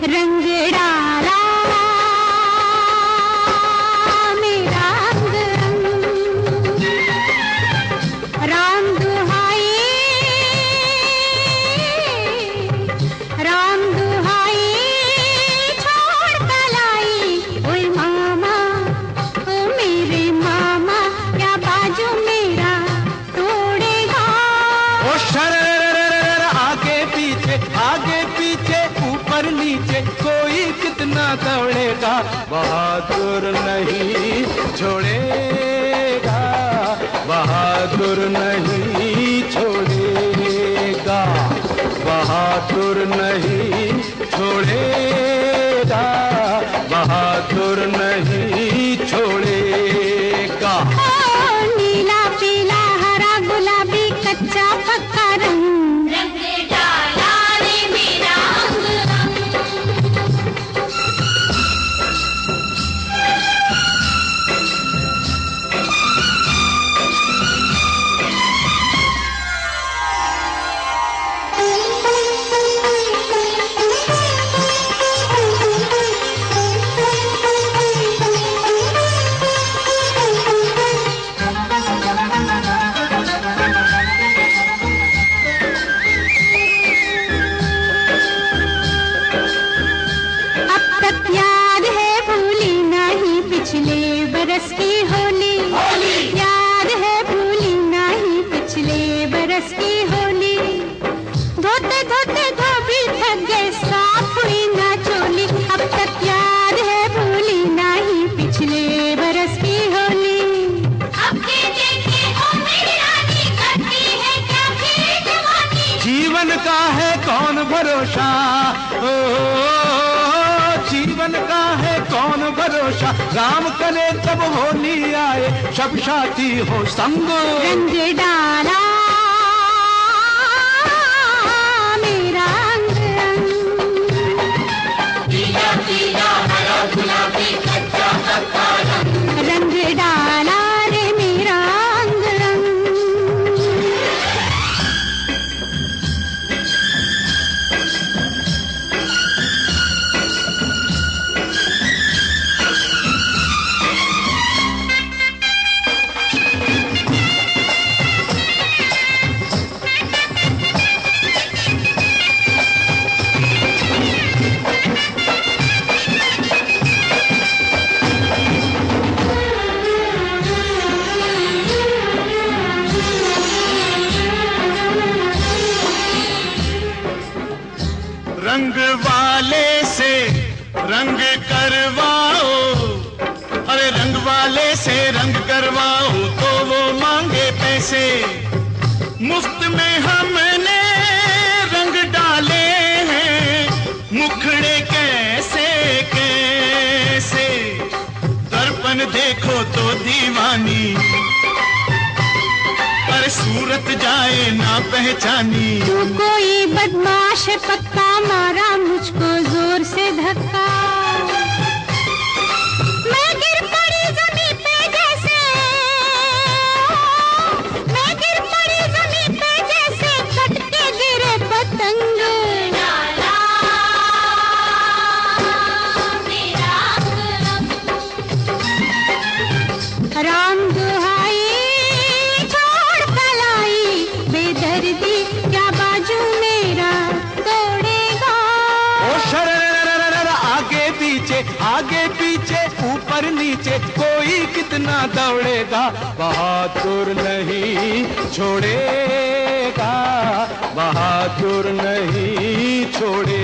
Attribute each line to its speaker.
Speaker 1: रंग डाला मेरा रंग, राम दुहाई, राम दुहाई छोड़ कलाई। ओए मामा, ओ मेरे मामा, क्या बाजू मेरा तोड़ेगा।
Speaker 2: ओ शर आगे पीछे ऊपर नीचे कोई कितना दौड़ेगा, बहादुर नहीं छोड़ेगा, बहादुर नहीं छोड़ेगा, बहादुर नहीं छोड़ेगा, बहादुर नहीं छोड़ेगा।
Speaker 1: नीला पीला हरा गुलाबी कच्चा पक्का रंग, रंग डाला रे मेरा पिछले बरस की होली, याद है भूली नहीं पिछले बरस की होली। धोते धोते धोबी थक गए, साफ हुई ना चोली। अब तक याद है भूली नहीं पिछले बरस की होली। अब के देखे ओ मेरी रानी, करती है क्या फिर जवानी।
Speaker 2: जीवन का है कौन भरोसा, जीवन का है कौन भरोसा, राम करे तब होली आए, सब साथी हो संग।
Speaker 1: रंग डाला मेरा रंग, पीला पीला हरा गुलाबी कच्चा पक्का रंग, रंग डाला रे मेरा रंग।
Speaker 2: रंग वाले से रंग करवाओ, अरे रंग वाले से रंग करवाओ तो वो मांगे पैसे। मुफ्त में हमने रंग डाले हैं, मुखड़े कैसे कैसे, दर्पण देखो तो दीवानी, अरे सूरत जाए ना पहचानी।
Speaker 1: तू कोई बदमाश है पक्का, मारा मुझको जोर से धक्का। मैं गिर पड़ी जमीन पे जैसे, मैं गिर पड़ी जमीन पे जैसे, कट के गिरे पतंग। राम दुहाई छोड़ कलाई, बेदर्दी क्या बाजू मेरा तोड़ेगा।
Speaker 2: ओ शर आगे पीछे ऊपर नीचे कोई कितना दौड़ेगा, बहादुर नहीं छोड़ेगा, बहादुर नहीं छोड़ेगा।